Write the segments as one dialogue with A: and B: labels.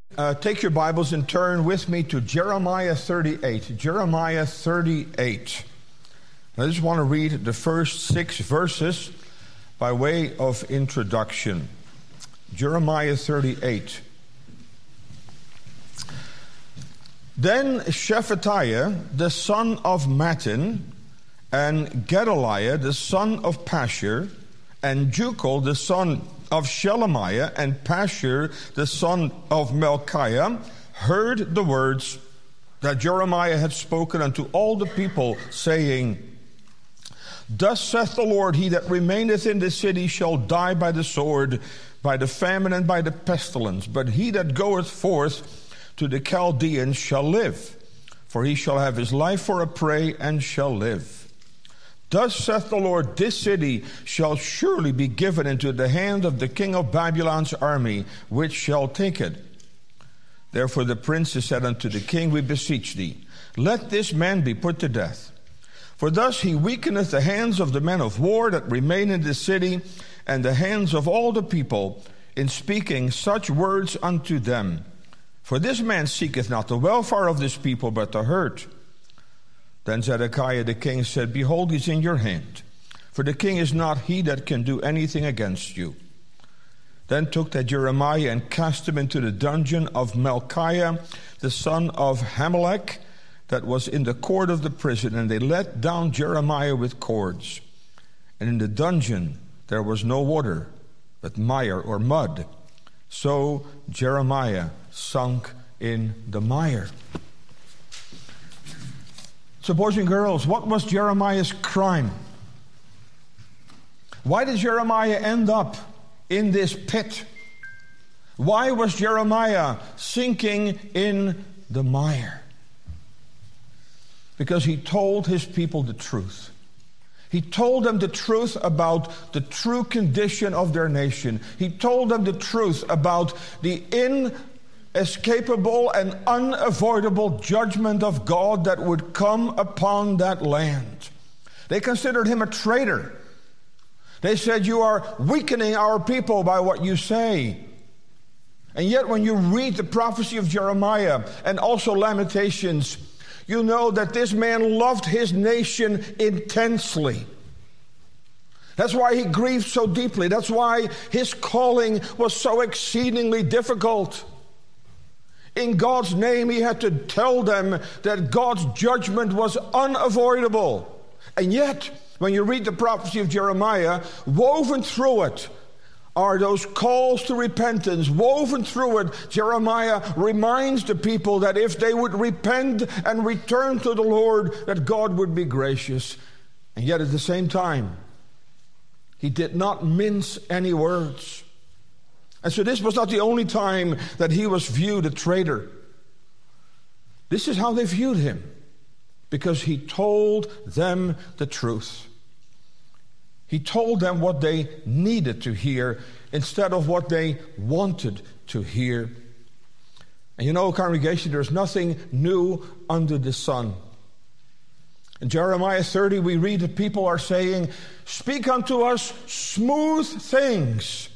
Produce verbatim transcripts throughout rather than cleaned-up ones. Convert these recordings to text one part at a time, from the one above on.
A: Uh, take your Bibles and turn with me to Jeremiah thirty-eight. Jeremiah thirty-eight. I just want to read the first six verses by way of introduction. Jeremiah thirty-eight. Then Shephatiah, the son of Mattan, and Gedaliah, the son of Pashur, and Jucal, the son of Shelemiah, and Pashur, the son of Melchiah, heard the words that Jeremiah had spoken unto all the people, saying, Thus saith the Lord, he that remaineth in the city shall die by the sword, by the famine, and by the pestilence. But he that goeth forth to the Chaldeans shall live, for he shall have his life for a prey, and shall live. Thus saith the Lord, this city shall surely be given into the hand of the king of Babylon's army, which shall take it. Therefore the princes said unto the king, We beseech thee, let this man be put to death. For thus he weakeneth the hands of the men of war that remain in the city, and the hands of all the people, in speaking such words unto them. For this man seeketh not the welfare of this people, but the hurt. Then Zedekiah the king said, Behold, he is in your hand, for the king is not he that can do anything against you. Then took they Jeremiah and cast him into the dungeon of Melchiah, the son of Hamelech, that was in the court of the prison, and they let down Jeremiah with cords. And in the dungeon there was no water, but mire or mud. So Jeremiah sunk in the mire. So boys and girls, what was Jeremiah's crime? Why did Jeremiah end up in this pit? Why was Jeremiah sinking in the mire? Because he told his people the truth. He told them the truth about the true condition of their nation. He told them the truth about the inescapable and unavoidable judgment of God that would come upon that land. They considered him a traitor. They said, You are weakening our people by what you say. And yet when you read the prophecy of Jeremiah and also Lamentations, you know that this man loved his nation intensely. That's why he grieved so deeply. That's why his calling was so exceedingly difficult. In God's name, he had to tell them that God's judgment was unavoidable. And yet, when you read the prophecy of Jeremiah, woven through it are those calls to repentance. Woven through it, Jeremiah reminds the people that if they would repent and return to the Lord, that God would be gracious. And yet at the same time, he did not mince any words. And so this was not the only time that he was viewed a traitor. This is how they viewed him, because he told them the truth. He told them what they needed to hear instead of what they wanted to hear. And you know, congregation, there's nothing new under the sun. In Jeremiah thirty, we read that people are saying, Speak unto us smooth things.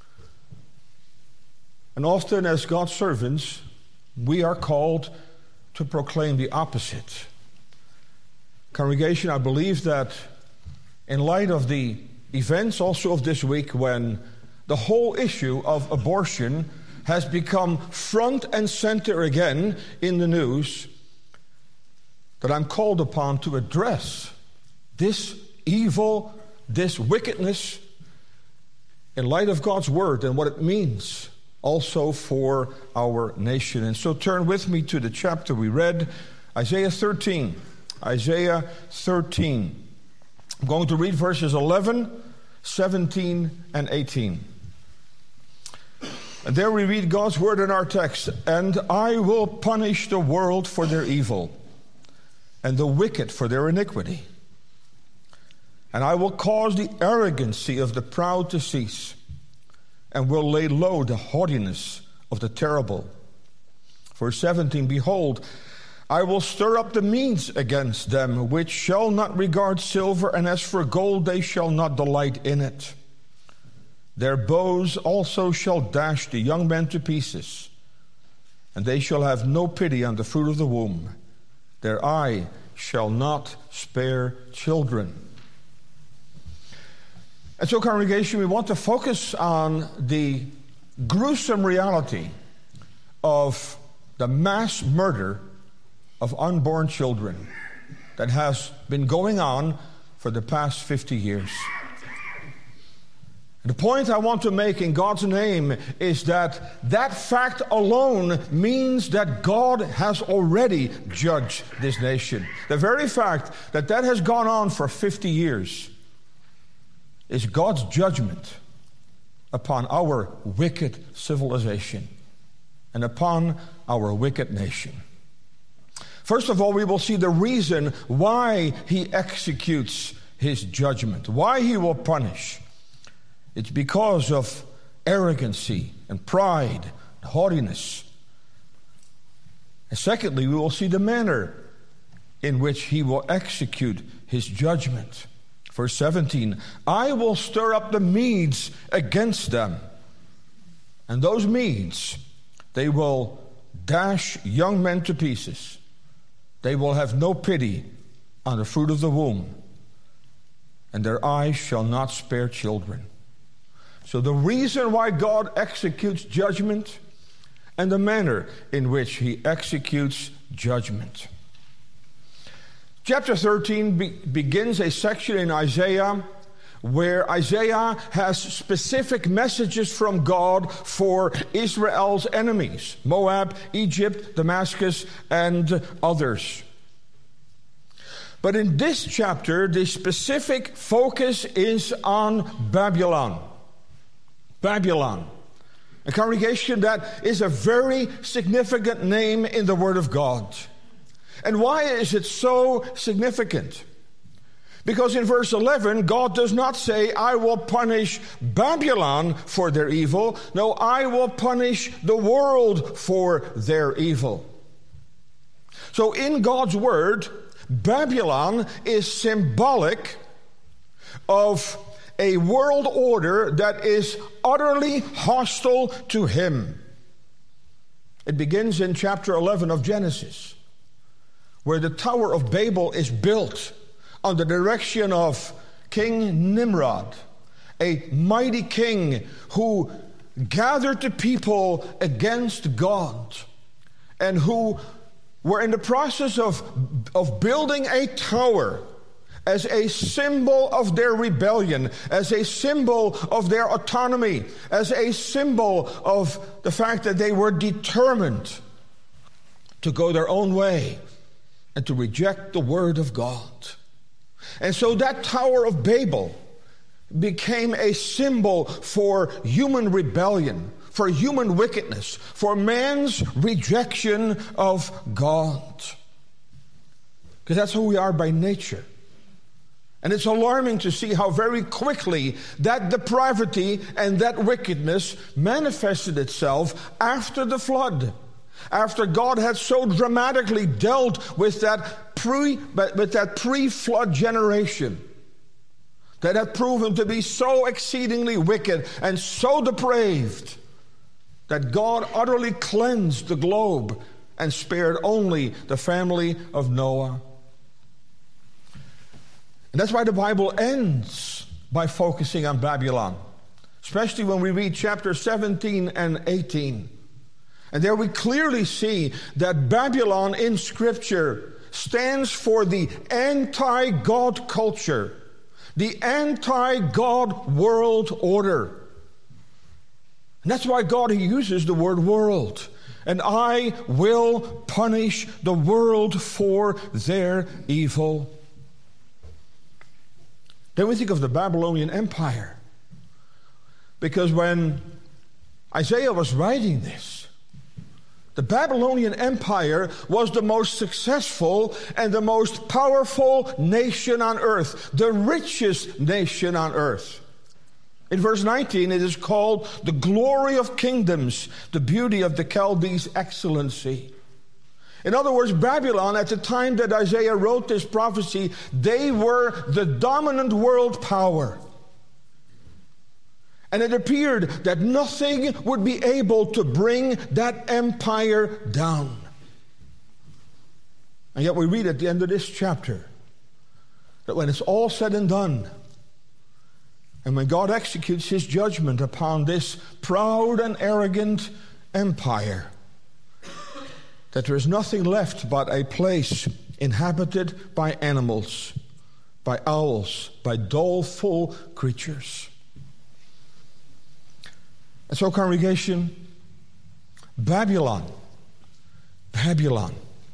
A: And often as God's servants, we are called to proclaim the opposite. Congregation, I believe that in light of the events also of this week, when the whole issue of abortion has become front and center again in the news, that I'm called upon to address this evil, this wickedness, in light of God's word and what it means also for our nation. And so turn with me to the chapter we read, Isaiah thirteen. Isaiah thirteen. I'm going to read verses eleven, seventeen, and eighteen. And there we read God's word in our text. And I will punish the world for their evil, and the wicked for their iniquity. And I will cause the arrogancy of the proud to cease, and will lay low the haughtiness of the terrible. Verse seventeen, Behold, I will stir up the Medes against them, which shall not regard silver, and as for gold, they shall not delight in it. Their bows also shall dash the young men to pieces, and they shall have no pity on the fruit of the womb. Their eye shall not spare children. And so, congregation, we want to focus on the gruesome reality of the mass murder of unborn children that has been going on for the past fifty years. The point I want to make in God's name is that that fact alone means that God has already judged this nation. The very fact that that has gone on for fifty years is God's judgment upon our wicked civilization and upon our wicked nation. First of all, we will see the reason why he executes his judgment, why he will punish. It's because of arrogancy and pride, and haughtiness. And secondly, we will see the manner in which he will execute his judgment. Verse seventeen, I will stir up the Medes against them. And those Medes, they will dash young men to pieces. They will have no pity on the fruit of the womb, and their eyes shall not spare children. So the reason why God executes judgment and the manner in which he executes judgment. Chapter thirteen be- begins a section in Isaiah where Isaiah has specific messages from God for Israel's enemies, Moab, Egypt, Damascus, and others. But in this chapter, the specific focus is on Babylon. Babylon. A congregation that is a very significant name in the Word of God. And why is it so significant? Because in verse eleven, God does not say, I will punish Babylon for their evil. No, I will punish the world for their evil. So in God's Word, Babylon is symbolic of a world order that is utterly hostile to him. It begins in chapter eleven of Genesis, where the Tower of Babel is built under the direction of King Nimrod, a mighty king who gathered the people against God and who were in the process of, of building a tower as a symbol of their rebellion, as a symbol of their autonomy, as a symbol of the fact that they were determined to go their own way and to reject the word of God. And so that Tower of Babel became a symbol for human rebellion, for human wickedness, for man's rejection of God. Because that's who we are by nature. And it's alarming to see how very quickly that depravity and that wickedness manifested itself after the flood. After God had so dramatically dealt with that pre with that pre-flood generation that had proven to be so exceedingly wicked and so depraved that God utterly cleansed the globe and spared only the family of Noah. And that's why the Bible ends by focusing on Babylon, especially when we read chapter seventeen and eighteen. And there we clearly see that Babylon in Scripture stands for the anti-God culture, the anti-God world order. And that's why God uses the word world. And I will punish the world for their evil. Then we think of the Babylonian Empire. Because when Isaiah was writing this, the Babylonian Empire was the most successful and the most powerful nation on earth, the richest nation on earth. In verse nineteen, it is called the glory of kingdoms, the beauty of the Chaldees' excellency. In other words, Babylon, at the time that Isaiah wrote this prophecy, they were the dominant world power. And it appeared that nothing would be able to bring that empire down. And yet we read at the end of this chapter that when it's all said and done, and when God executes his judgment upon this proud and arrogant empire, that there is nothing left but a place inhabited by animals, by owls, by doleful creatures. And so, congregation, Babylon, Babylon.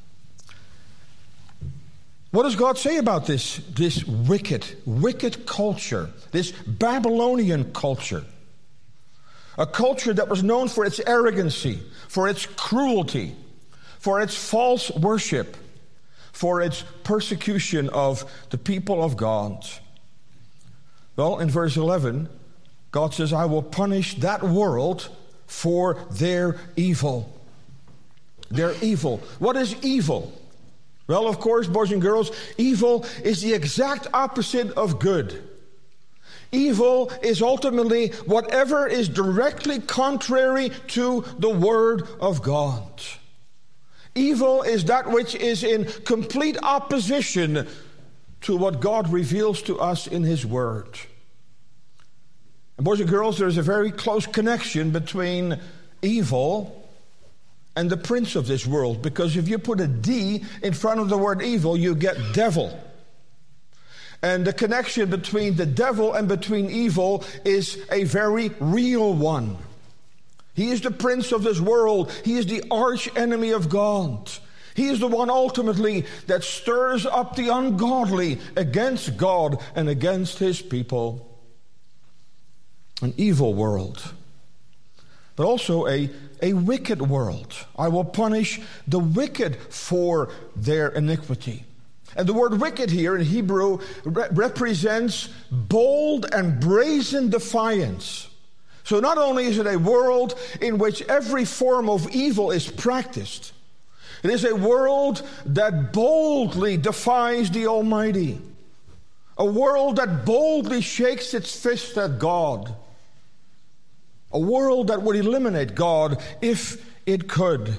A: What does God say about this, this wicked, wicked culture, this Babylonian culture? A culture that was known for its arrogancy, for its cruelty, for its false worship, for its persecution of the people of God. Well, in verse eleven, God says, I will punish that world for their evil. Their evil. What is evil? Well, of course, boys and girls, evil is the exact opposite of good. Evil is ultimately whatever is directly contrary to the Word of God. Evil is that which is in complete opposition to what God reveals to us in His Word. And boys and girls, there's a very close connection between evil and the prince of this world, because if you put a D in front of the word evil, you get devil. And the connection between the devil and between evil is a very real one. He is the prince of this world. He is the arch enemy of God. He is the one ultimately that stirs up the ungodly against God and against his people. An evil world, but also a, a wicked world. I will punish the wicked for their iniquity. And the word wicked here in Hebrew re- represents bold and brazen defiance. So not only is it a world in which every form of evil is practiced, it is a world that boldly defies the Almighty. A world that boldly shakes its fist at God. A world that would eliminate God if it could.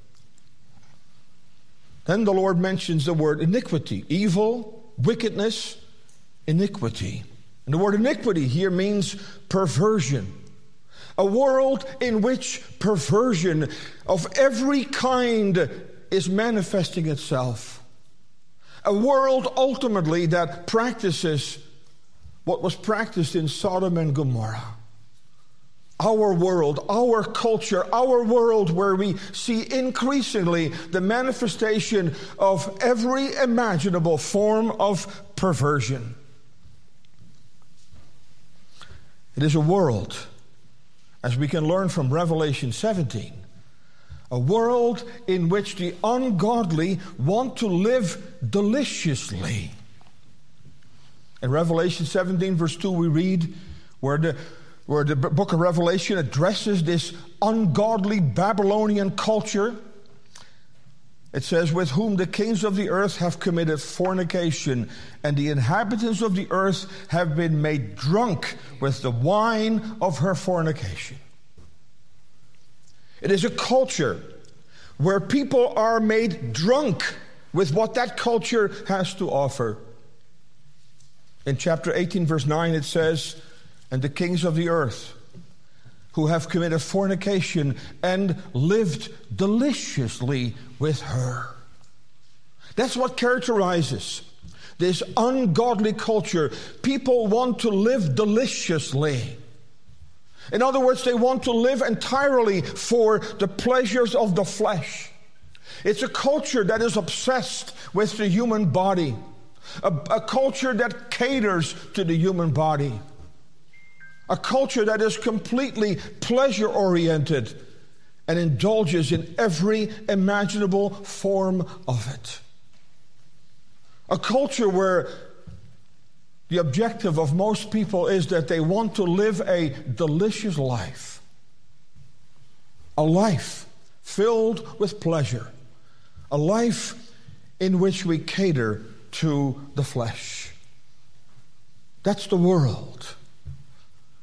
A: Then the Lord mentions the word iniquity. Evil, wickedness, iniquity. And the word iniquity here means perversion. A world in which perversion of every kind is manifesting itself. A world ultimately that practices what was practiced in Sodom and Gomorrah. Our world, our culture, our world where we see increasingly the manifestation of every imaginable form of perversion. It is a world, as we can learn from Revelation seventeen, a world in which the ungodly want to live deliciously. In Revelation seventeen, verse two, we read where the where the book of Revelation addresses this ungodly Babylonian culture. It says, with whom the kings of the earth have committed fornication, and the inhabitants of the earth have been made drunk with the wine of her fornication. It is a culture where people are made drunk with what that culture has to offer. In chapter eighteen, verse nine, it says, and the kings of the earth who have committed fornication and lived deliciously with her. That's what characterizes this ungodly culture. People want to live deliciously. In other words, they want to live entirely for the pleasures of the flesh. It's a culture that is obsessed with the human body. A, a culture that caters to the human body. A culture that is completely pleasure-oriented and indulges in every imaginable form of it. A culture where the objective of most people is that they want to live a delicious life. A life filled with pleasure. A life in which we cater to the flesh. That's the world.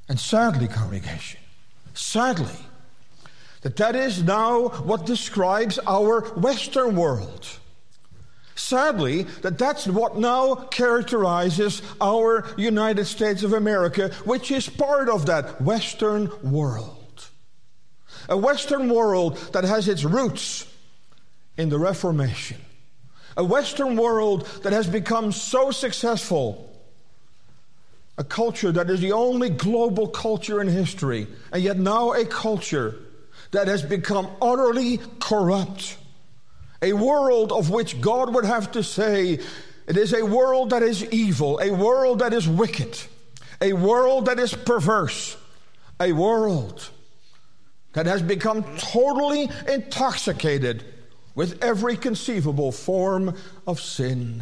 A: And sadly, congregation, sadly, that that is now what describes our Western world. Sadly, that that's what now characterizes our United States of America, which is part of that Western world. A Western world that has its roots in the Reformation. A Western world that has become so successful. A culture that is the only global culture in history, and yet now a culture that has become utterly corrupt. A world of which God would have to say, it is a world that is evil, a world that is wicked, a world that is perverse, a world that has become totally intoxicated with every conceivable form of sin.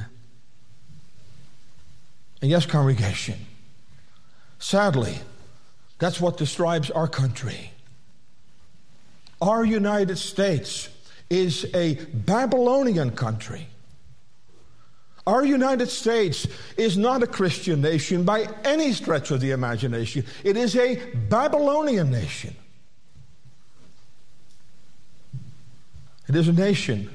A: And yes, congregation, sadly, that's what describes our country. Our United States is a Babylonian country. Our United States is not a Christian nation by any stretch of the imagination. It is a Babylonian nation. It is a nation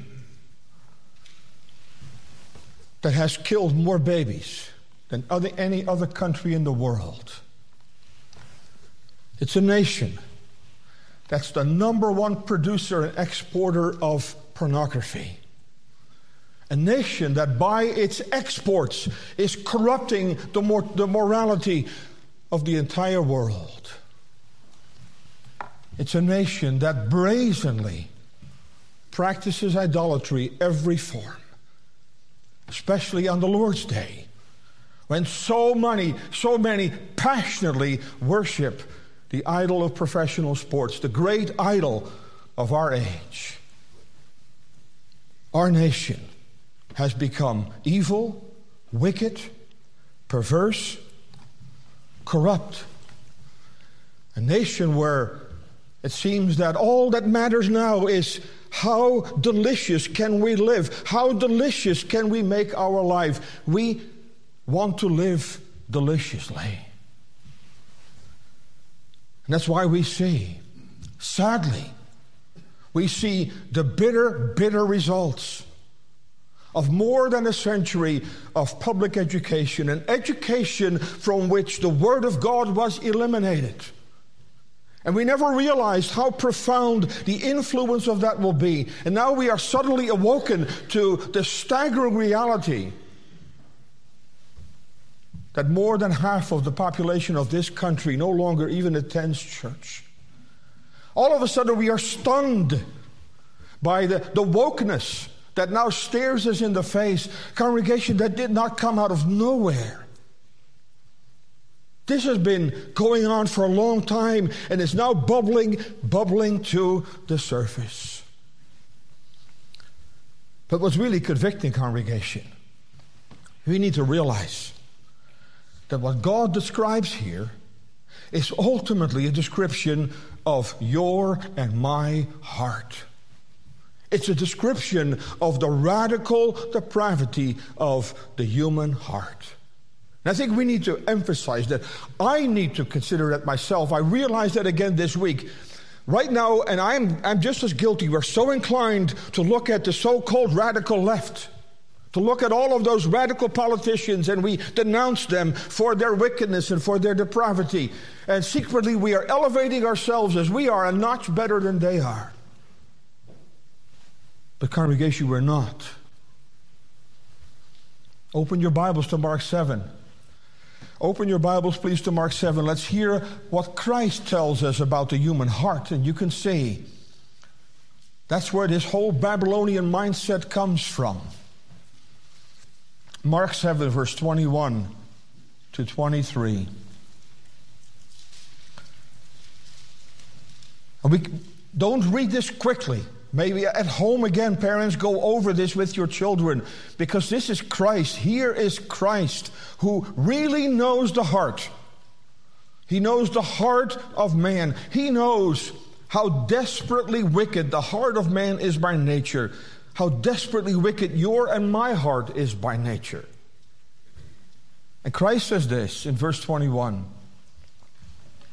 A: that has killed more babies than other, any other country in the world. It's a nation that's the number one producer and exporter of pornography. A nation that by its exports is corrupting the, mor- the morality of the entire world. It's a nation that brazenly practices idolatry every form, especially on the Lord's Day, when so many, so many passionately worship the idol of professional sports, the great idol of our age. Our nation has become evil, wicked, perverse, corrupt. A nation where it seems that all that matters now is how delicious can we live? How delicious can we make our life? We want to live deliciously. And that's why we see, sadly, we see the bitter, bitter results of more than a century of public education, an education from which the Word of God was eliminated. And we never realized how profound the influence of that will be. And now we are suddenly awoken to the staggering reality that more than half of the population of this country no longer even attends church. All of a sudden we are stunned by the, the wokeness that now stares us in the face. Congregation that did not come out of nowhere. This has been going on for a long time and is now bubbling, bubbling to the surface. But what's really convicting, congregation, we need to realize that what God describes here is ultimately a description of your and my heart. It's a description of the radical depravity of the human heart. And I think we need to emphasize that. I need to consider that myself. I realized that again this week. Right now, and I'm, I'm just as guilty, we're so inclined to look at the so-called radical left, to look at all of those radical politicians, and we denounce them for their wickedness and for their depravity. And secretly we are elevating ourselves as we are a notch better than they are. But congregation, we're not. Open your Bibles to Mark seven. Open your Bibles, please, to Mark seven. Let's hear what Christ tells us about the human heart. And you can see that's where this whole Babylonian mindset comes from. Mark seven, verse twenty-one to twenty-three. And we don't read this quickly. Maybe at home again, parents, go over this with your children, because this is Christ. Here is Christ who really knows the heart. He knows the heart of man. He knows how desperately wicked the heart of man is by nature. How desperately wicked your and my heart is by nature. And Christ says this in verse twenty-one.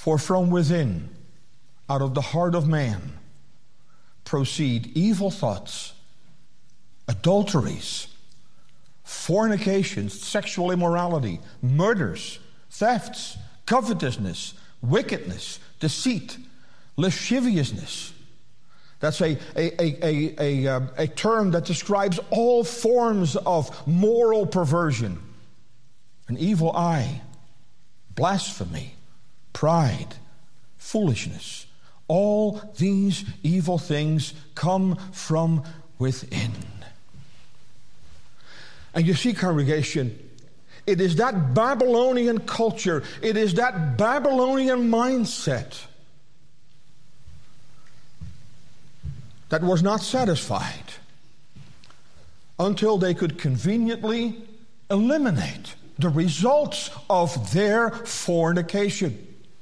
A: For from within, out of the heart of man, proceed evil thoughts, adulteries, fornications, sexual immorality, murders, thefts, covetousness, wickedness, deceit, lasciviousness. That's a, a, a, a, a, uh, a term that describes all forms of moral perversion. An evil eye, blasphemy, pride, foolishness. All these evil things come from within. And you see, congregation, it is that Babylonian culture, it is that Babylonian mindset that was not satisfied until they could conveniently eliminate the results of their fornication.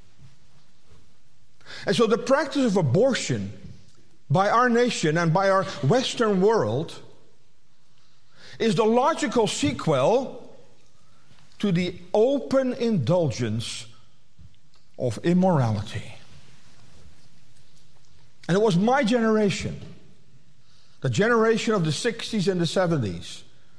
A: And so the practice of abortion by our nation and by our Western world is the logical sequel to the open indulgence of immorality. And it was my generation, the generation of the sixties and the seventies,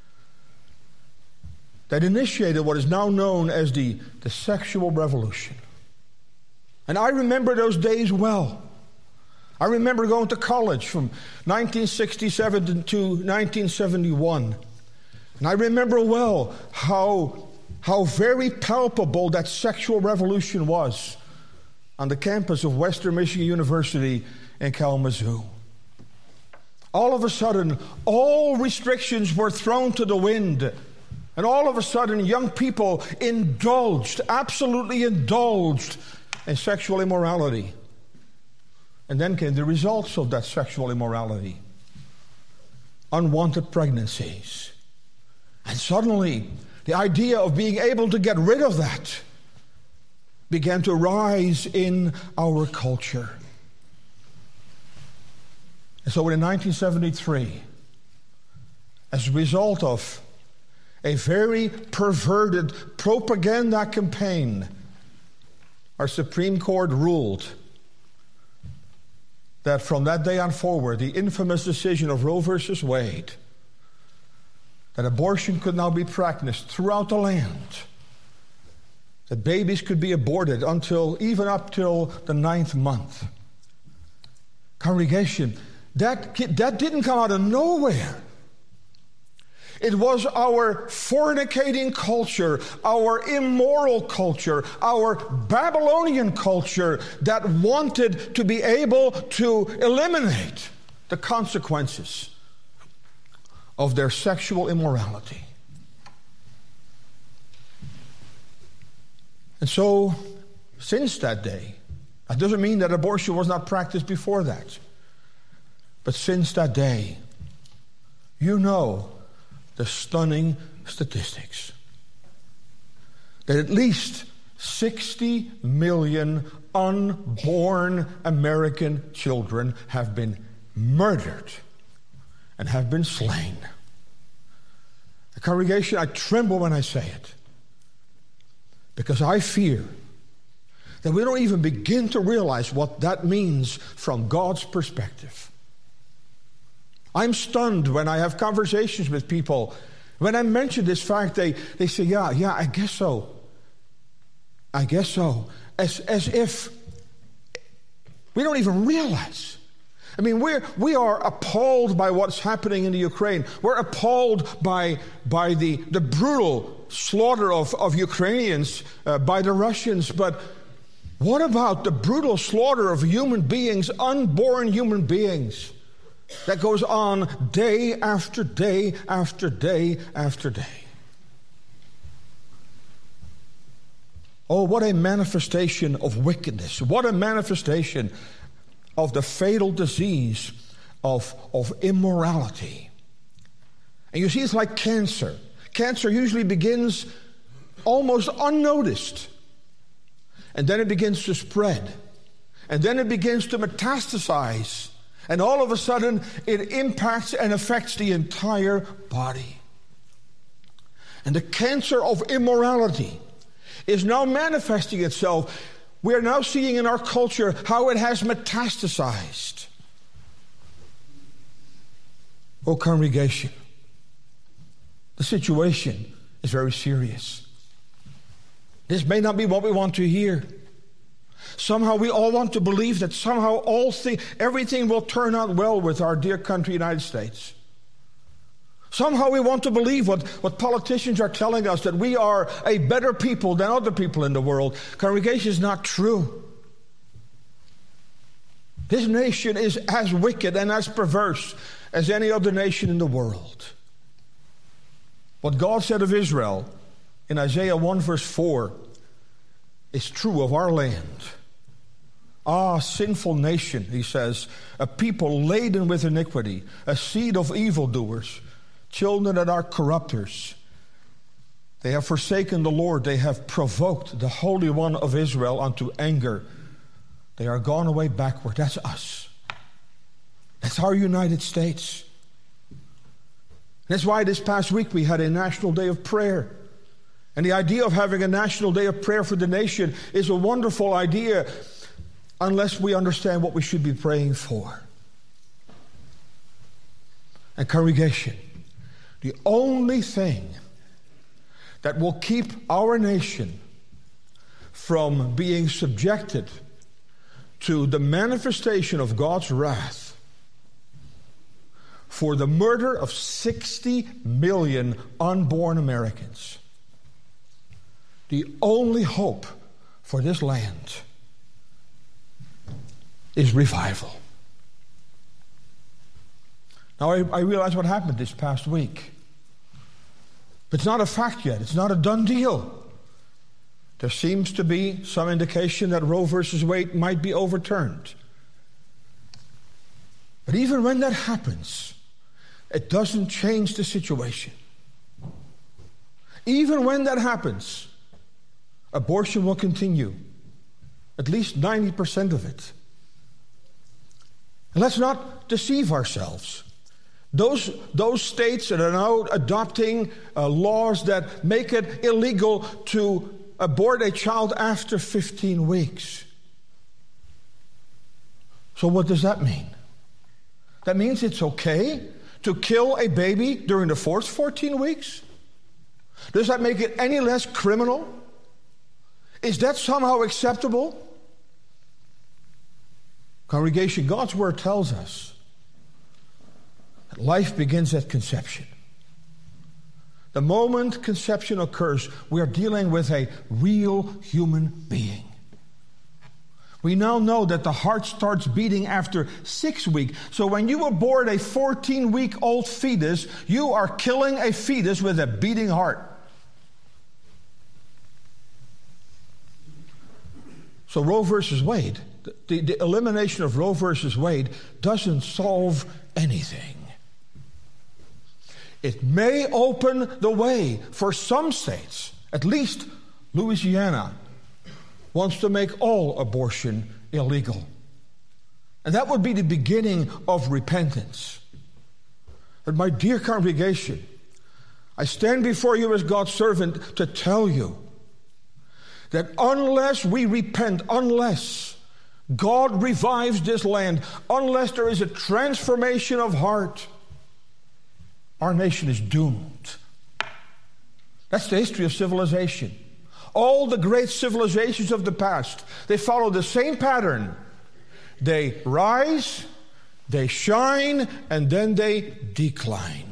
A: that initiated what is now known as the, the sexual revolution. And I remember those days well. I remember going to college from nineteen sixty-seven to nineteen seventy-one. And I remember well how, how very palpable that sexual revolution was on the campus of Western Michigan University in Kalamazoo. All of a sudden, all restrictions were thrown to the wind. And all of a sudden, young people indulged, absolutely indulged in sexual immorality. And then came the results of that sexual immorality. Unwanted pregnancies. And suddenly, the idea of being able to get rid of that began to rise in our culture. And so in nineteen seventy-three, as a result of a very perverted propaganda campaign, our Supreme Court ruled that from that day on forward, the infamous decision of Roe versus Wade, that abortion could now be practiced throughout the land, that babies could be aborted until, even up till the ninth month. Congregation, that, that didn't come out of nowhere. It was our fornicating culture, our immoral culture, our Babylonian culture that wanted to be able to eliminate the consequences of their sexual immorality. And so, since that day, that doesn't mean that abortion was not practiced before that, but since that day, you know the stunning statistics that at least sixty million unborn American children have been murdered and have been slain. The congregation, I tremble when I say it, because I fear that we don't even begin to realize what that means from God's perspective. I'm stunned when I have conversations with people. When I mention this fact, they, they say, yeah, yeah, I guess so. I guess so. As, as if we don't even realize. I mean, we're, we are appalled by what's happening in the Ukraine. We're appalled by, by the, the brutal slaughter of, of Ukrainians uh, by the Russians. But what about the brutal slaughter of human beings, unborn human beings, that goes on day after day after day after day? Oh, what a manifestation of wickedness. What a manifestation of the fatal disease of, of immorality. And you see, it's like cancer. Cancer usually begins almost unnoticed. And then it begins to spread. And then it begins to metastasize. And all of a sudden, it impacts and affects the entire body. And the cancer of immorality is now manifesting itself We are now seeing in our culture how it has metastasized. Oh, congregation, the situation is very serious. This may not be what we want to hear. Somehow we all want to believe that somehow all thing, everything will turn out well with our dear country, United States. Somehow we want to believe what, what politicians are telling us, that we are a better people than other people in the world. Congregation, is not true. This nation is as wicked and as perverse as any other nation in the world. What God said of Israel in Isaiah one verse four is true of our land. Ah, sinful nation, he says, a people laden with iniquity, a seed of evildoers, children that are corrupters. They have forsaken the Lord. They have provoked the Holy One of Israel unto anger. They are gone away backward. That's us. That's our United States. That's why this past week we had a National Day of Prayer. And the idea of having a National Day of Prayer for the nation is a wonderful idea unless we understand what we should be praying for. And congregation, the only thing that will keep our nation from being subjected to the manifestation of God's wrath for the murder of sixty million unborn Americans, the only hope for this land is revival. Now, I, I realize what happened this past week. But it's not a fact yet. It's not a done deal. There seems to be some indication that Roe versus Wade might be overturned. But even when that happens, it doesn't change the situation. Even when that happens, abortion will continue. At least ninety percent of it. And let's not deceive ourselves. Those, those states that are now adopting uh, laws that make it illegal to abort a child after fifteen weeks. So what does that mean? That means it's okay to kill a baby during the first fourteen weeks? Does that make it any less criminal? Is that somehow acceptable? Congregation, God's Word tells us that life begins at conception. The moment conception occurs, we are dealing with a real human being. We now know that the heart starts beating after six weeks. So when you abort a fourteen-week-old fetus, you are killing a fetus with a beating heart. So Roe versus Wade, the, the elimination of Roe versus Wade doesn't solve anything. It may open the way for some states, at least Louisiana, wants to make all abortion illegal. And that would be the beginning of repentance. But my dear congregation, I stand before you as God's servant to tell you that unless we repent, unless God revives this land, unless there is a transformation of heart, our nation is doomed. That's the history of civilization. All the great civilizations of the past, they follow the same pattern. They rise, they shine, and then they decline.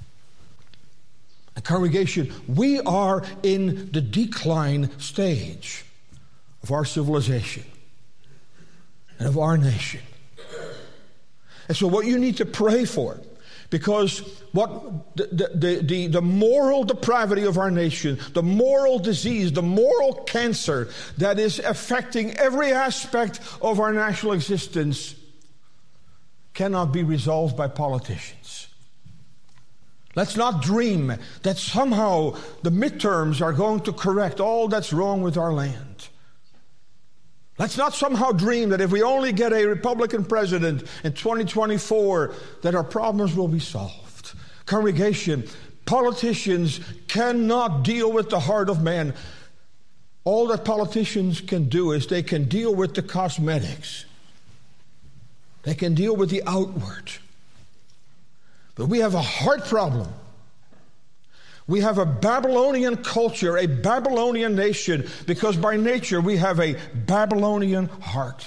A: And congregation, we are in the decline stage of our civilization and of our nation. And so what you need to pray for, because what the, the, the, the moral depravity of our nation, the moral disease, the moral cancer that is affecting every aspect of our national existence cannot be resolved by politicians. Let's not dream that somehow the midterms are going to correct all that's wrong with our land. Let's not somehow dream that if we only get a Republican president in twenty twenty-four, that our problems will be solved. Congregation, politicians cannot deal with the heart of man. all that politicians can do is they can deal with the cosmetics. They can deal with the outward. But we have a heart problem. We have a Babylonian culture, a Babylonian nation, because by nature we have a Babylonian heart.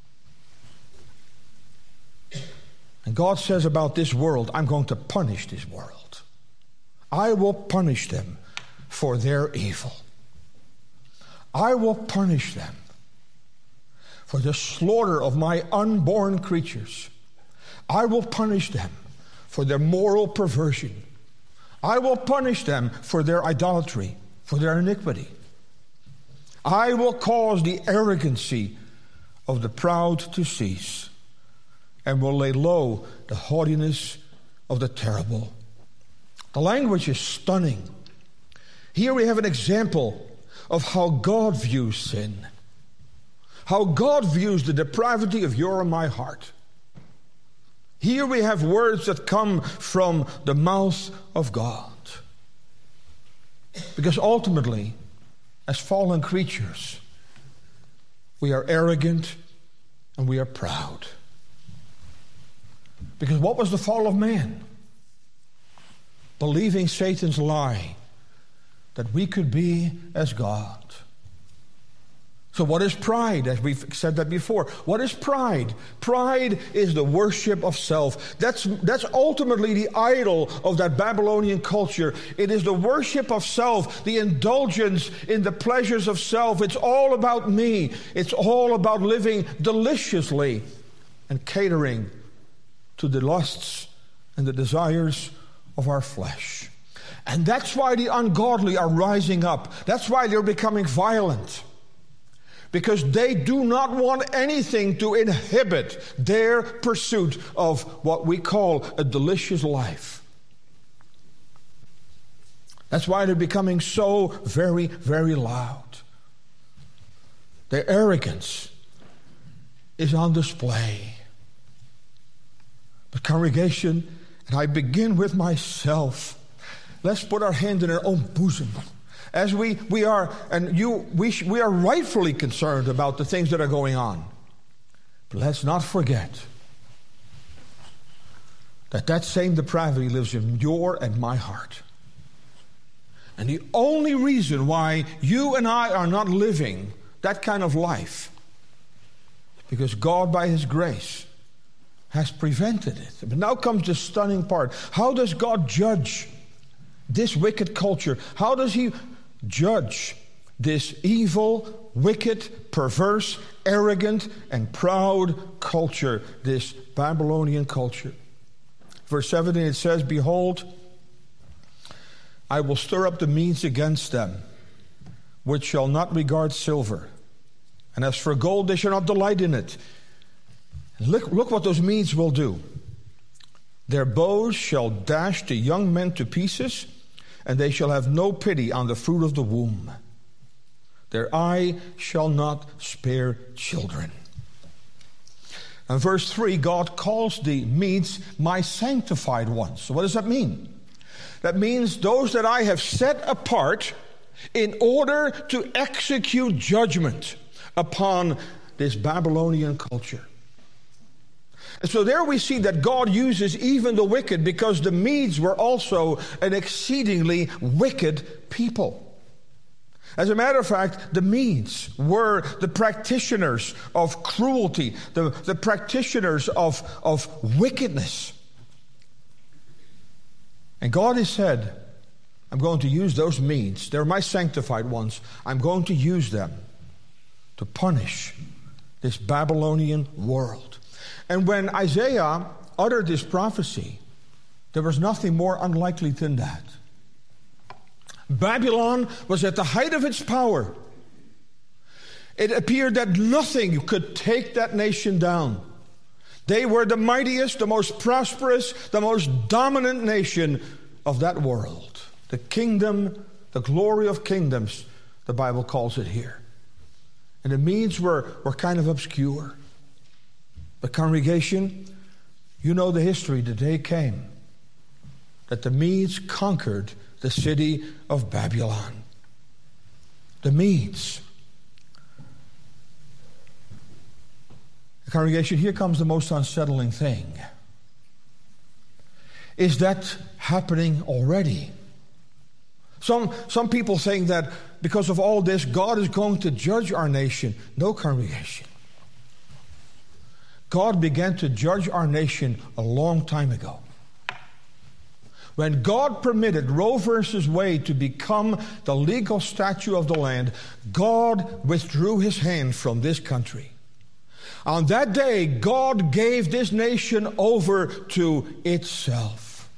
A: And God says about this world, I'm going to punish this world. I will punish them for their evil. I will punish them for the slaughter of my unborn creatures. I will punish them for their moral perversion. I will punish them for their idolatry, for their iniquity. I will cause the arrogancy of the proud to cease, and will lay low the haughtiness of the terrible. The language is stunning. Here we have an example of how God views sin, how God views the depravity of your and my heart. Here we have words that come from the mouth of God. Because ultimately, as fallen creatures, we are arrogant and we are proud. Because what was the fall of man? Believing Satan's lie that we could be as God. So what is pride? As we've said that before. What is pride? Pride is the worship of self. That's, that's ultimately the idol of that Babylonian culture. It is the worship of self, the indulgence in the pleasures of self. It's all about me. It's all about living deliciously and catering to the lusts and the desires of our flesh. And that's why the ungodly are rising up. That's why they're becoming violent. Because they do not want anything to inhibit their pursuit of what we call a delicious life. That's why they're becoming so very, very loud. Their arrogance is on display. But congregation, and I begin with myself, let's put our hand in our own bosom. As we, we are, and you, we, sh- we are rightfully concerned about the things that are going on. But let's not forget that that same depravity lives in your and my heart. And the only reason why you and I are not living that kind of life is because God, by His grace, has prevented it. But now comes the stunning part. How does God judge this wicked culture? How does He judge this evil, wicked, perverse, arrogant, and proud culture, this Babylonian culture? Verse seventeen, it says, "Behold, I will stir up the Medes against them, which shall not regard silver. And as for gold, they shall not delight in it." Look, look what those Medes will do. "Their bows shall dash the young men to pieces, and they shall have no pity on the fruit of the womb. Their eye shall not spare children." And verse three, God calls the Medes my sanctified ones. So what does that mean? That means those that I have set apart in order to execute judgment upon this Babylonian culture. And so there we see that God uses even the wicked, because the Medes were also an exceedingly wicked people. As a matter of fact, the Medes were the practitioners of cruelty, the, the practitioners of, of wickedness. And God has said, I'm going to use those Medes. They're my sanctified ones. I'm going to use them to punish this Babylonian world. And when Isaiah uttered this prophecy, there was nothing more unlikely than that. Babylon was at the height of its power. It appeared that nothing could take that nation down. They were the mightiest, the most prosperous, the most dominant nation of that world. The kingdom, the glory of kingdoms, the Bible calls it here. And the Medes were, were kind of obscure. The congregation, you know the history. The day came that the Medes conquered the city of Babylon. The Medes Congregation, here comes the most unsettling thing. Is that happening already? Some, some people saying that because of all this, God is going to judge our nation. No, congregation. God began to judge our nation a long time ago. When God permitted Roe versus Wade to become the legal statute of the land, God withdrew his hand from this country. On that day, God gave this nation over to itself.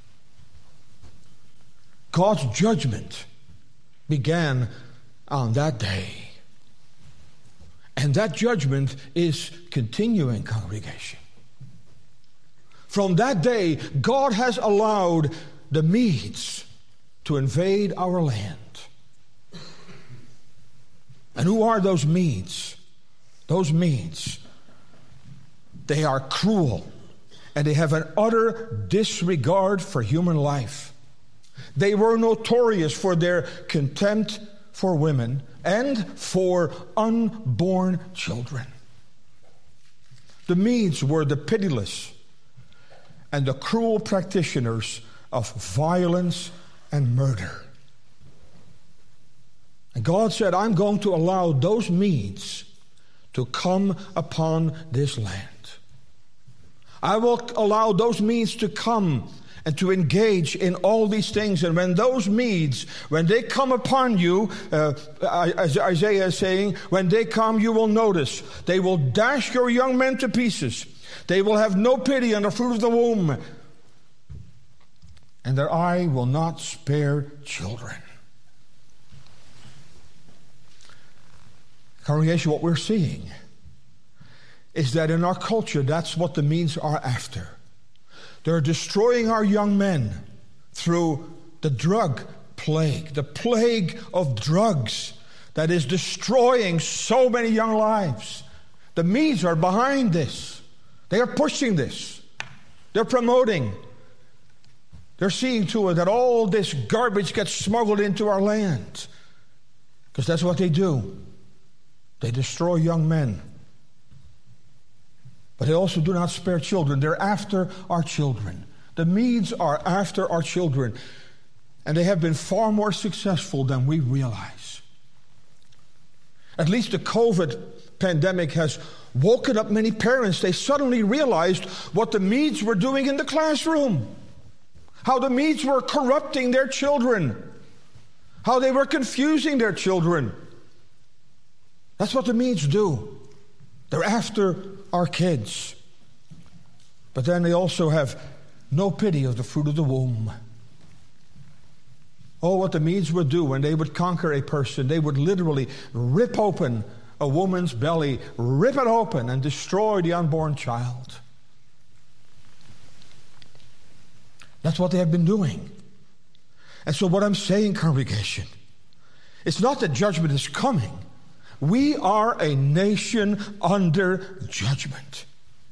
A: God's judgment began on that day. And that judgment is continuing, congregation. From that day, God has allowed the Medes to invade our land. And who are those Medes? Those Medes, they are cruel, and they have an utter disregard for human life. They were notorious for their contempt for women and for unborn children. The Medes were the pitiless and the cruel practitioners of violence and murder. And God said, I'm going to allow those Medes to come upon this land. I will allow those Medes to come and to engage in all these things. And when those Medes, when they come upon you, uh, Isaiah is saying, when they come, you will notice. They will dash your young men to pieces. They will have no pity on the fruit of the womb. And their eye will not spare children. Congregation, what we're seeing is that in our culture, that's what the Medes are after. They're destroying our young men through the drug plague, the plague of drugs that is destroying so many young lives. The Medes are behind this. They are pushing this. They're promoting. They're seeing to it that all this garbage gets smuggled into our land. Because that's what they do. They destroy young men. But they also do not spare children. They're after our children. The Medes are after our children. And they have been far more successful than we realize. At least the COVID pandemic has woken up many parents. They suddenly realized what the Medes were doing in the classroom. How the Medes were corrupting their children. How they were confusing their children. That's what the Medes do. They're after our kids. But then they also have no pity of the fruit of the womb. Oh, what the Medes would do when they would conquer a person. They would literally rip open a woman's belly, rip it open and destroy the unborn child. That's what they have been doing. And so what I'm saying, congregation, it's not that judgment is coming. We are a nation under judgment.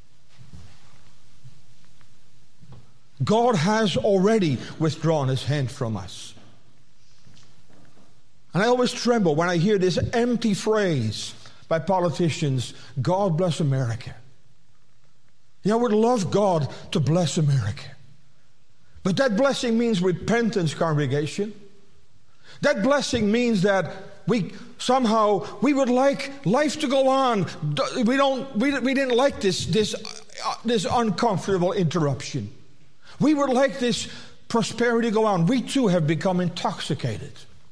A: God has already withdrawn his hand from us. And I always tremble when I hear this empty phrase by politicians, God bless America. Yeah, I would love God to bless America. But that blessing means repentance, congregation. That blessing means that we somehow we would like life to go on. We don't. We, we didn't like this this uh, this uncomfortable interruption. We would like this prosperity to go on. We too have become intoxicated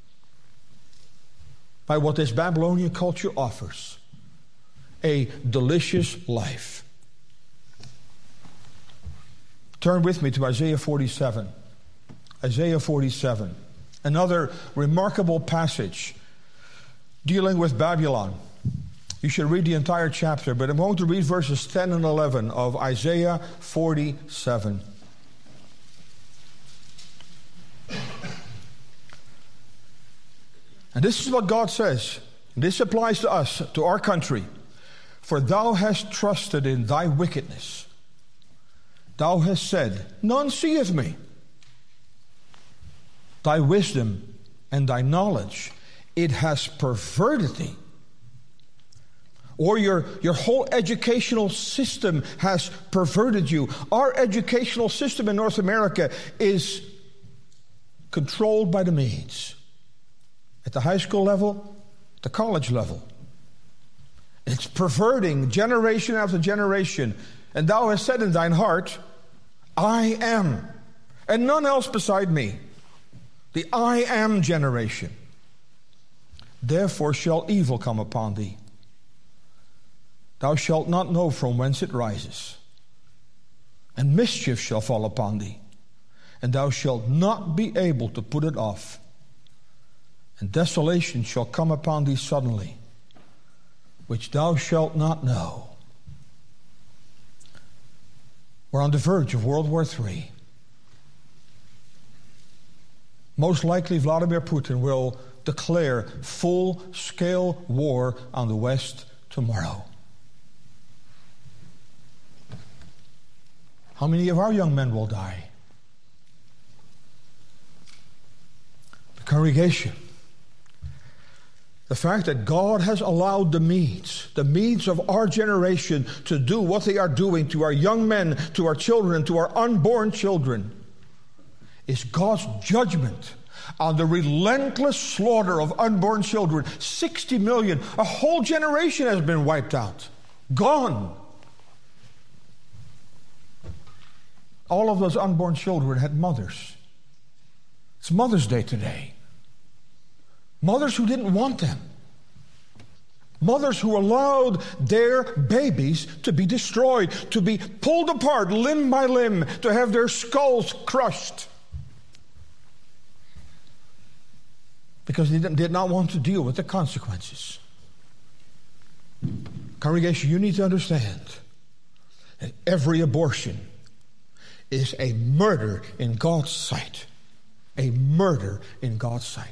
A: by what this Babylonian culture offers, a delicious life. Turn with me to Isaiah forty-seven. Isaiah forty-seven, another remarkable passage dealing with Babylon. You should read the entire chapter, but I'm going to read verses ten and eleven of Isaiah forty-seven. And this is what God says. This applies to us, to our country. For thou hast trusted in thy wickedness. Thou hast said, none seeth me. Thy wisdom and thy knowledge, it has perverted thee. Or your, your whole educational system has perverted you. Our educational system in North America is controlled by the Medes. At the high school level, the college level. It's perverting generation after generation. And thou hast said in thine heart, I am, and none else beside me. The I am generation. Therefore shall evil come upon thee. Thou shalt not know from whence it rises. And mischief shall fall upon thee, and thou shalt not be able to put it off. And desolation shall come upon thee suddenly, which thou shalt not know. We're on the verge of World War Three. Most likely Vladimir Putin will declare full-scale war on the West tomorrow. How many of our young men will die? The congregation. The fact that God has allowed the Medes, the Medes of our generation, to do what they are doing to our young men, to our children, to our unborn children, is God's judgment on the relentless slaughter of unborn children. sixty million, a whole generation has been wiped out, gone. All of those unborn children had mothers. It's Mother's Day today. Mothers who didn't want them. Mothers who allowed their babies to be destroyed, to be pulled apart limb by limb, to have their skulls crushed. Because they did not want to deal with the consequences. Congregation, you need to understand that every abortion is a murder in God's sight. A murder in God's sight.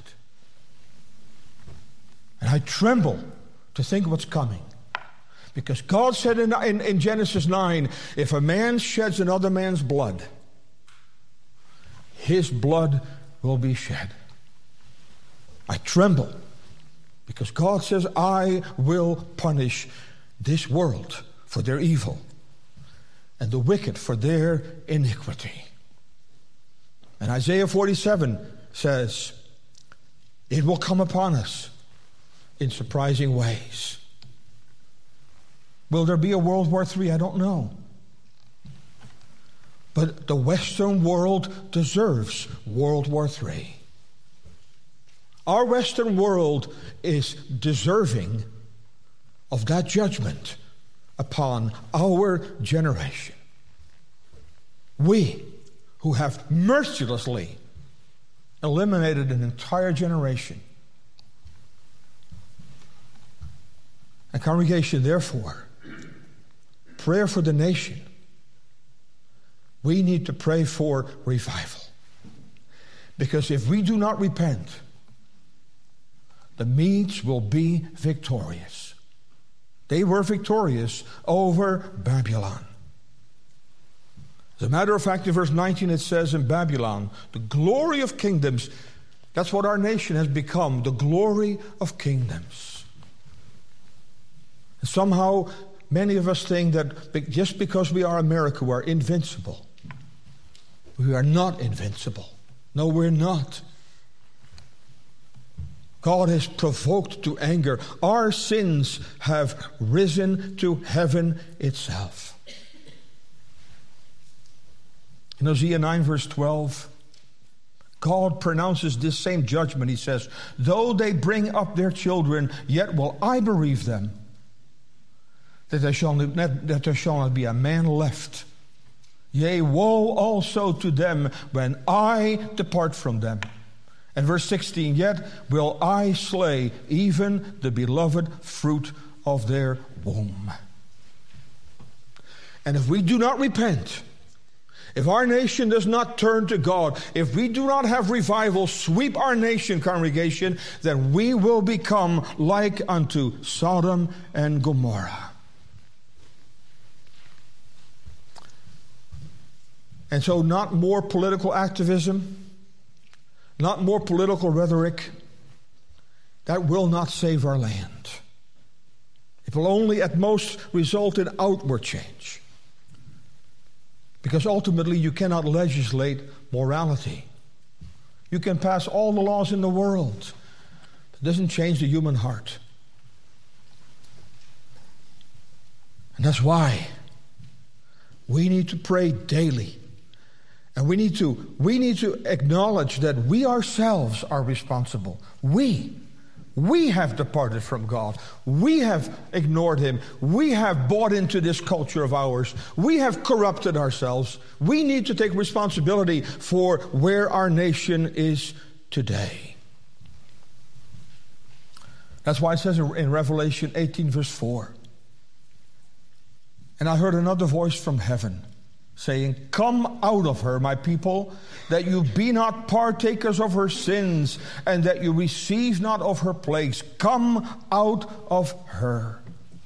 A: And I tremble to think what's coming. Because God said in, in, in Genesis nine, if a man sheds another man's blood, his blood will be shed. I tremble because God says, I will punish this world for their evil and the wicked for their iniquity. And Isaiah forty-seven says, it will come upon us in surprising ways. Will there be a World War Three? I don't know. But the Western world deserves World War Three. Our Western world is deserving of that judgment upon our generation. We, who have mercilessly eliminated an entire generation. And congregation, therefore, prayer for the nation. We need to pray for revival. Because if we do not repent, the Medes will be victorious. They were victorious over Babylon. As a matter of fact, in verse nineteen it says, in Babylon, the glory of kingdoms. That's what our nation has become, the glory of kingdoms. And somehow, many of us think that just because we are America, we are invincible. We are not invincible. No, we're not. God is provoked to anger. Our sins have risen to heaven itself. In Hosea nine verse twelve, God pronounces this same judgment. He says, though they bring up their children, yet will I bereave them, that there shall not, that there shall not be a man left. Yea, woe also to them when I depart from them. And verse sixteen, yet will I slay even the beloved fruit of their womb. And if we do not repent, if our nation does not turn to God, if we do not have revival sweep our nation, congregation, then we will become like unto Sodom and Gomorrah. And so not more political activism, not more political rhetoric, that will not save our land. It will only at most result in outward change. Because ultimately you cannot legislate morality. You can pass all the laws in the world. It doesn't change the human heart. And that's why we need to pray daily. And we need to, we need to acknowledge that we ourselves are responsible. We, we have departed from God. We have ignored Him. We have bought into this culture of ours. We have corrupted ourselves. We need to take responsibility for where our nation is today. That's why it says in Revelation eighteen verse four, "And I heard another voice from heaven, saying, Come out of her, my people, that you be not partakers of her sins, and that you receive not of her plagues. Come out of her."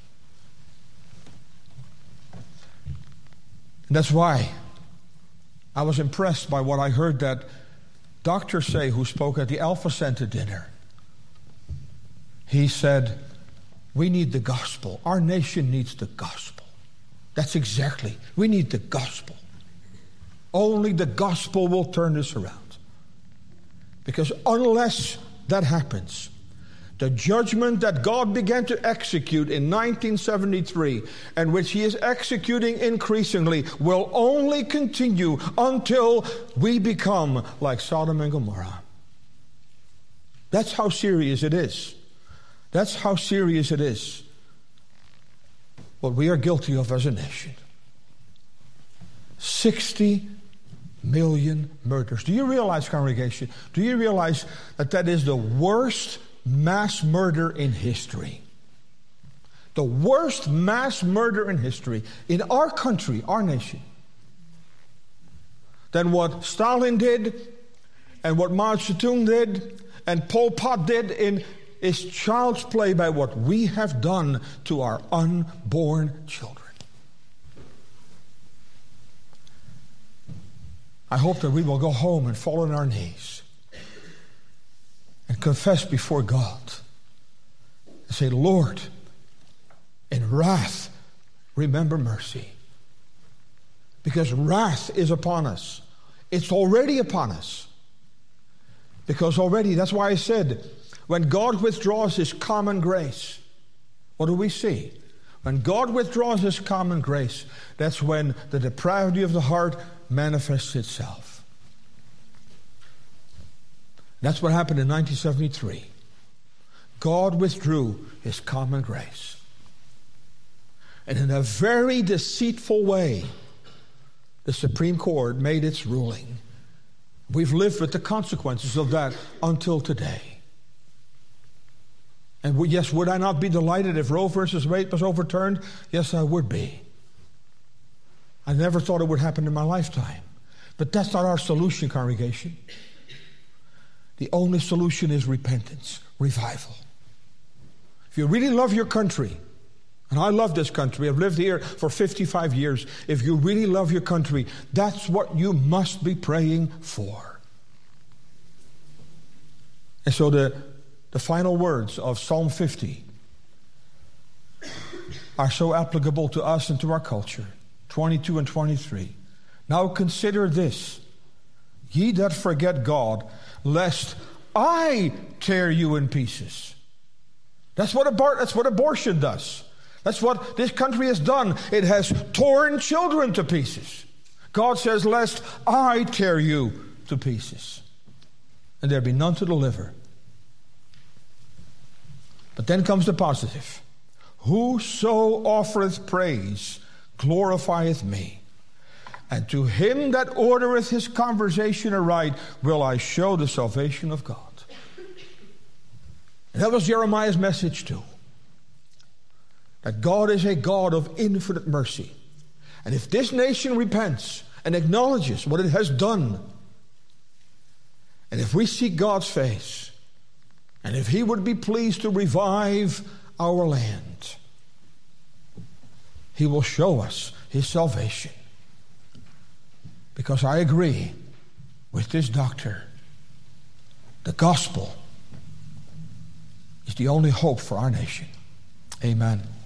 A: And that's why I was impressed by what I heard that doctor say who spoke at the Alpha Center dinner. He said, we need the gospel. Our nation needs the gospel. That's exactly. We need the gospel. Only the gospel will turn this around. Because unless that happens, the judgment that God began to execute in nineteen seventy-three, and which He is executing increasingly, will only continue until we become like Sodom and Gomorrah. That's how serious it is. That's how serious it is. What we are guilty of as a nation. sixty million murders. Do you realize, congregation, do you realize that that is the worst mass murder in history? The worst mass murder in history in our country, our nation. Than what Stalin did and what Mao Zedong did and Pol Pot did in is child's play by what we have done to our unborn children. I hope that we will go home and fall on our knees and confess before God and say, Lord, in wrath, remember mercy. Because wrath is upon us. It's already upon us. Because already, that's why I said, when God withdraws His common grace, what do we see? When God withdraws His common grace, that's when the depravity of the heart manifests itself. That's what happened in nineteen seventy-three. God withdrew His common grace. And in a very deceitful way, the Supreme Court made its ruling. We've lived with the consequences of that until today. And we, yes, would I not be delighted if Roe versus Wade was overturned? Yes, I would be. I never thought it would happen in my lifetime. But that's not our solution, congregation. The only solution is repentance, revival. If you really love your country, and I love this country, I've lived here for fifty-five years. If you really love your country, that's what you must be praying for. And so the The final words of Psalm fifty are so applicable to us and to our culture. twenty-two and twenty-three. Now consider this, ye that forget God, lest I tear you in pieces. That's what, abor- that's what abortion does. That's what this country has done. It has torn children to pieces. God says, lest I tear you to pieces, and there be none to deliver. But then comes the positive. Whoso offereth praise glorifieth me. And to him that ordereth his conversation aright will I show the salvation of God. And that was Jeremiah's message too. That God is a God of infinite mercy. And if this nation repents and acknowledges what it has done, and if we seek God's face, and if He would be pleased to revive our land, He will show us His salvation. Because I agree with this doctor. The gospel is the only hope for our nation. Amen.